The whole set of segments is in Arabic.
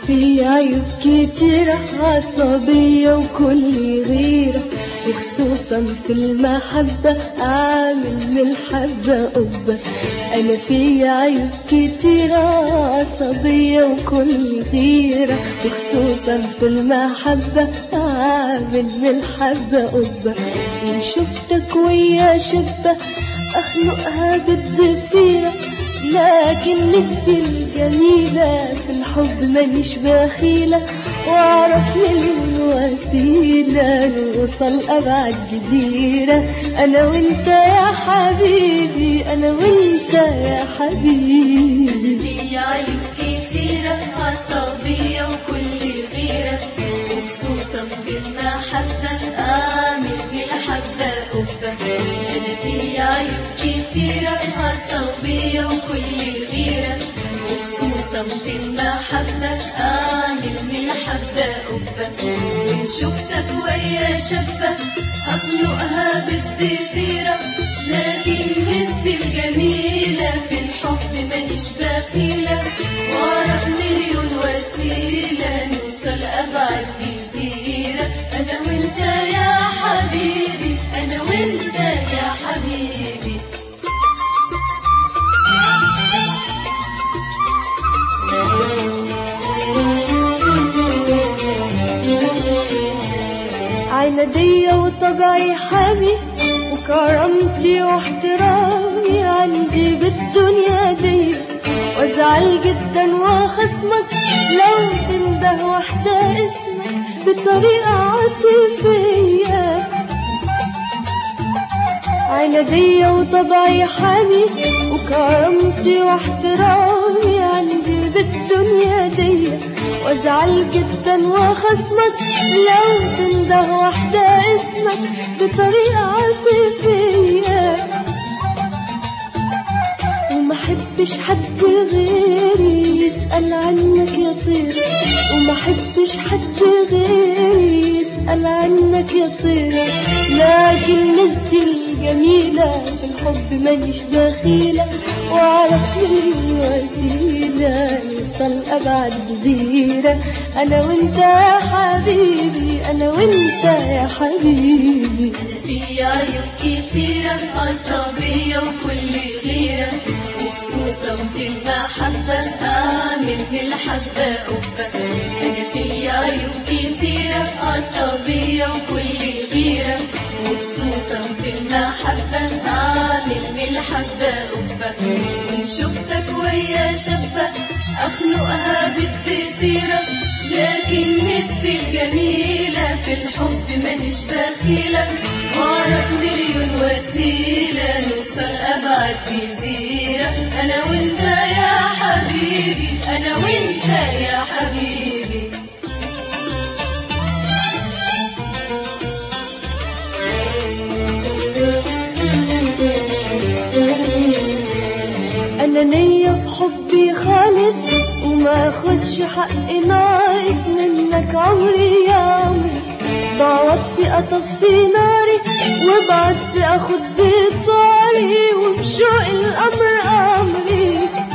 في عيوب كتيرة، عصبية وكل غيرة، وخصوصا في المحبة عامل من الحبة قبة. أنا في عيوب كتيرة، عصبية وكل غيرة، وخصوصا في المحبة عامل من الحبة قبة. إن شفتك ويا شبة أخنقها بالضفيرة، لكن مستي الجميلة في الحب مانيش بخيلة، واعرف مليون وسيلة نوصل أبعد جزيرة. أنا وإنت يا حبيبي، أنا وإنت يا حبيبي. في عيوب كتيرة، عصبية وكل غيرة، وخصوصا في المحبة أعمل بالحبة قبة. أنا في عيوب كتيرة، عصبية وكل غيرة، وخصوصا في المحبة أعمل بالحبة قبة. وإن شفتك ويا شبة أخنقها بالضفيرة، لكن مستي الجميلة في الحب مانيش بخيلة، واعرف مليون وسيلة نوصل أبعد جزيرة. أنا وإنت يا حبيبي، أنا وإنت يا حبيبي. عنادية وطبعي حامي، وكرامتي واحترامي عندي بالدنيا دي، وازعل جدا واخصمك لو تنده واحدة اسمك بطريقة عاطفية. عنادية وطبعي حامي، وكرامتي واحترامي عندي بالدنيا دي، وازعل جدا واخصمك لو تنده واحدة اسمك بطريقة عاطفية. وما حبش حد غيري يسأل عنك يا طير، وما حبش حد غيري يسأل عنك يا طير، لكن مستي الجميلة في الحب مانيش بخيلة، واعرف مليون وسيلة نوصل أبعد جزيرة. أنا وإنت يا حبيبي، أنا وإنت يا حبيبي. أنا في عيوب كتيرة، عصبية وكل غيرة، وخصوصا في المحبة أعمل بالحبة قبة. أنا في عيوب كتيرة، عصبية وكل غيرة، وخصوصا في المحبة أعمل بالحبة قبة. وإن شفتك ويا شبة أخنقها بالضفيرة، لكن مستي الجميلة في الحب مانيش بخيلة، واعرف مليون وسيلة نوصل أبعد جزيرة. أنا وإنت يا حبيبي، أنا وإنت يا حبيبي. أنا نية في حبي خالص، وما أخدش حق ناقص منك عمري يا عمري، بعوض في أطفي ناري، وبعد في أخد بطاري، وبشوق الأمر أمري.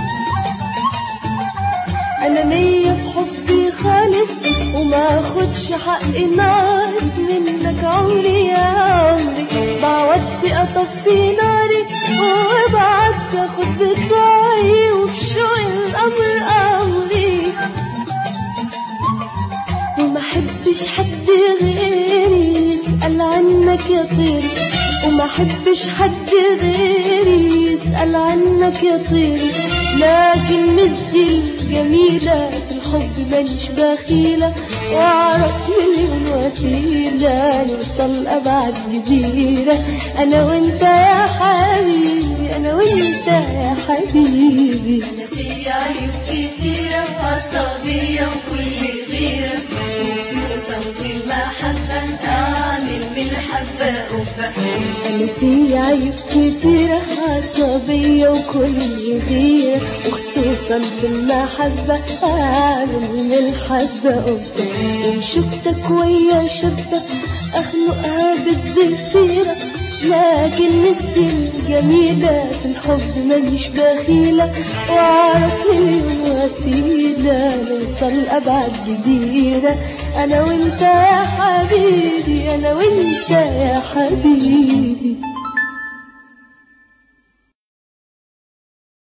أنا نية في حبي خالص، وما أخدش حق ناقص منك عمري يا عمري، بعوض في أطفي ناري، وبعد في أخد بطاري، وبشوق الأمر أمري. وما حبش حد غيري يسأل عنك يا طيري، وما حبش حد غيري يسأل عنك يا طيري، لكن مستي الجميلة في الحب مانيش بخيلة، واعرف مليون وسيلة نوصل أبعد جزيرة. أنا وإنت يا حبيبي، أنا وإنت يا حبيبي. أنا في عيوب كتيرة، عصبية وكل غيرة، وخصوصا في المحبة أعمل بالحبة قبة. أنا في عيوب كتيرة، عصبية وكل غيرة، وخصوصا في المحبة أعمل من الحبة قبة. إن شفتك ويا شبة أخنقها بالضفيرة، لكن مستي الجميلة في الحب مانيش بخيلة، واعرف مليون وسيلة نوصل نوصل أبعد جزيرة، أنا وإنت يا حبيبي، أنا وإنت يا حبيبي.